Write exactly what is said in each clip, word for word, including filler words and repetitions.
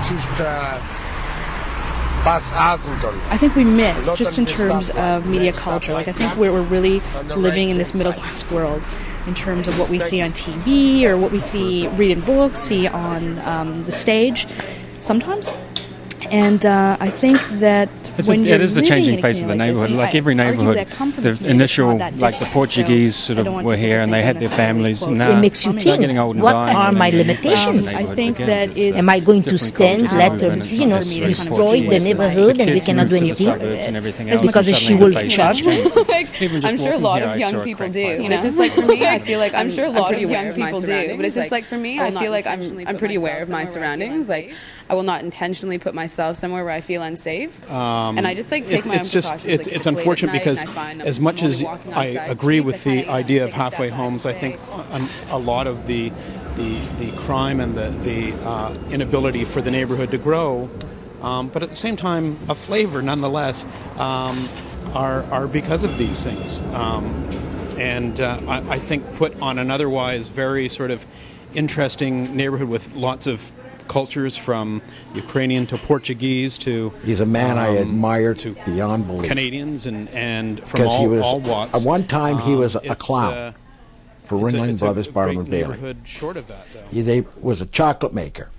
I think we miss, just in terms of media culture, like I think we're, we're really living in this middle-class world in terms of what we see on T V or what we see, read in books, see on um, the stage sometimes. And uh, I think that it's when a, you're it is the changing face of the like neighbourhood. This, like every neighbourhood, the initial, like the Portuguese so sort of were here and they had their families. And now it makes you they're think, getting old and what dying, are and my then limitations? Um, I think that it Am I going to different stand, cultures let and her, you know, it's very destroy the Portuguese. neighbourhood and we kids cannot do move to the anything? suburbs and everything It's else, because and she suddenly will the faces charge me. change. Like, Even just I'm sure a walking lot here, of I young saw a people crack do. pipe. You know, it's just like for me, I feel like I'm, I'm sure a I'm lot pretty of aware young of my people do, surroundings. but it's just like, like for me, I I feel feel like like I'm I'm I'm pretty aware of my surroundings. Like I will not intentionally put myself somewhere where I feel unsafe. Um, and I just like take it's, my own it's just precautions. it's, like, it's late at unfortunate night because and I find as I'm much only as walking I on side agree streets, with I the kinda, you know, idea of take a step halfway back homes, and I think say- a, a lot of the the, the crime and the the uh, inability for the neighborhood to grow, um, but at the same time, a flavor nonetheless, um, are are because of these things. Um, and uh, I, I think put on an otherwise very sort of interesting neighborhood with lots of cultures from Ukrainian to Portuguese to he's a man um, I admire to beyond belief. Canadians and and from Because all, he was all walks. at one time he was Um, a it's, clown uh, for it's a- Ringling it's a Brothers, great Barnum and Bailey. neighborhood short of that, though. He they, was a chocolate maker.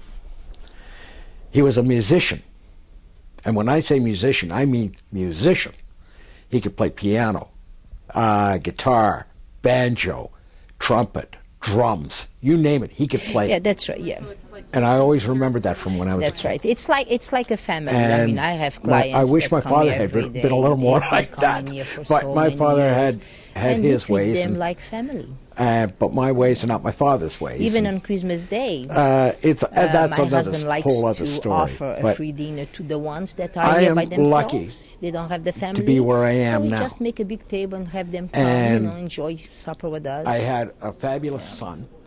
He was a musician, and when I say musician, I mean musician. He could play piano, uh, guitar, banjo, trumpet, drums, you name it, he could play Yeah, it. that's right. Yeah, And I always remember that from when I was that's a kid. right. It's like it's like a family. I And mean, I have my- clients. I wish that my come father here had every been- day. been a little more They've like been that. coming here for But so my many father years. had- had and his we treat ways them and- like family. Uh, but my ways are not my father's ways. Even And, on Christmas Day, uh, it's uh, uh, that's my another husband s- likes whole other to story. offer a But free dinner to the ones that are I here am by themselves. lucky They don't have the family be where I am so we now. just make a big table and have them come, And you know, enjoy supper with us. I had a fabulous son